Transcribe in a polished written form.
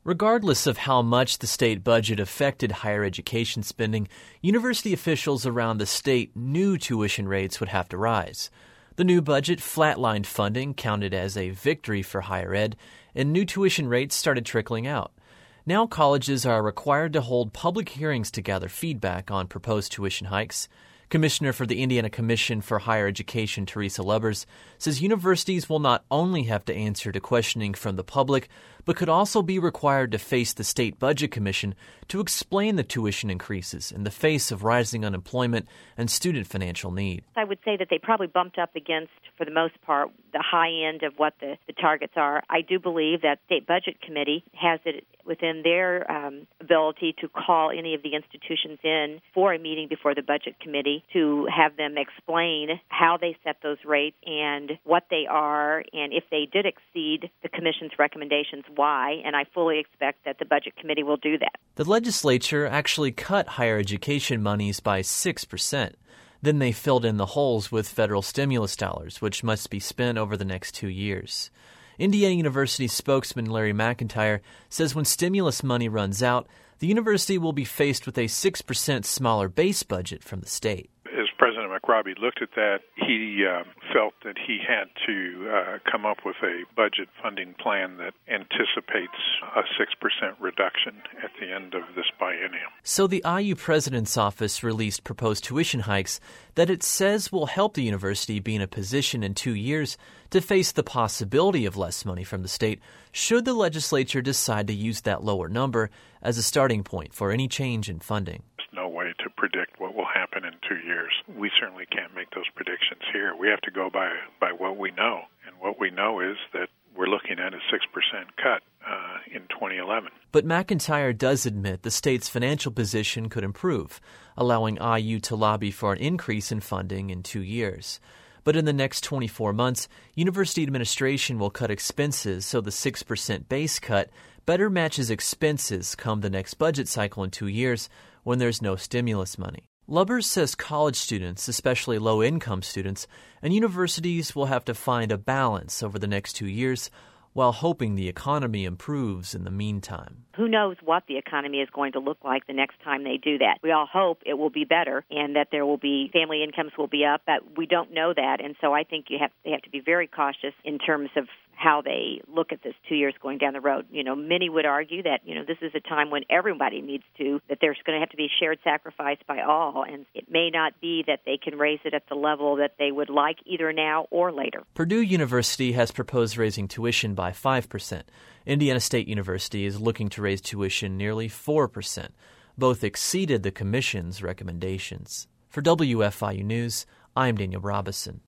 Regardless of how much the state budget affected higher education spending, university officials around the state knew tuition rates would have to rise. The new budget flatlined funding, counted as a victory for higher ed, and new tuition rates started trickling out. Now colleges are required to hold public hearings to gather feedback on proposed tuition hikes. Commissioner for the Indiana Commission for Higher Education, Teresa Lubbers, says universities will not only have to answer to questioning from the public, but could also be required to face the State Budget Commission to explain the tuition increases in the face of rising unemployment and student financial need. I would say that they probably bumped up against, for the most part, the high end of what the targets are. I do believe that State Budget Committee has it within their ability to call any of the institutions in for a meeting before the Budget Committee to have them explain how they set those rates and what they are, and if they did exceed the Commission's recommendations, why, and I fully expect that the Budget Committee will do that. The legislature actually cut higher education monies by 6%. Then they filled in the holes with federal stimulus dollars, which must be spent over the next 2 years. Indiana University spokesman Larry McIntyre says when stimulus money runs out, the university will be faced with a 6% smaller base budget from the state. As President McRobbie looked at that, he felt that he had to come up with a budget funding plan that anticipates a 6% reduction at the end of this biennium. So the IU president's office released proposed tuition hikes that it says will help the university be in a position in 2 years to face the possibility of less money from the state should the legislature decide to use that lower number as a starting point for any change in funding. There's no way to predict what will happen in 2 years. We certainly can't make those predictions here. We have to go by what we know. And what we know is that we're looking at a 6% cut in 2011. But McIntyre does admit the state's financial position could improve, allowing IU to lobby for an increase in funding in 2 years. But in the next 24 months, university administration will cut expenses so the 6% base cut better matches expenses come the next budget cycle in 2 years when there's no stimulus money. Lubbers says college students, especially low-income students, and universities will have to find a balance over the next 2 years while hoping the economy improves in the meantime. Who knows what the economy is going to look like the next time they do that. We all hope it will be better and that there will be family incomes will be up, but we don't know that, and so I think they have to be very cautious in terms of how they look at this 2 years going down the road. Many would argue that, this is a time when everybody needs that there's going to have to be shared sacrifice by all, and it may not be that they can raise it at the level that they would like either now or later. Purdue University has proposed raising tuition by 5%. Indiana State University is looking to raise tuition nearly 4%. Both exceeded the Commission's recommendations. For WFIU News, I'm Daniel Robison.